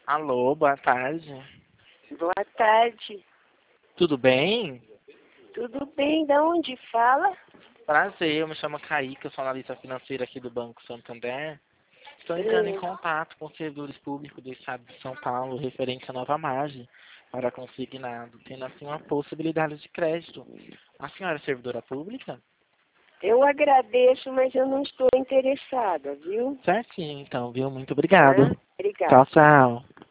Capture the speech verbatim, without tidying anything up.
Alô, boa tarde. Boa tarde. Tudo bem? Tudo bem? Da onde fala? Prazer, eu me chamo Kaique, eu sou analista financeira aqui do Banco Santander. Estou entrando em Hum, contato com os servidores públicos do estado de São Paulo referente à nova margem para consignado, tendo assim uma possibilidade de crédito. A senhora é servidora pública? eu agradeço, mas eu não estou interessada, viu? Certinho, então, viu? Muito Tá? obrigado. Obrigada. Tchau, tchau.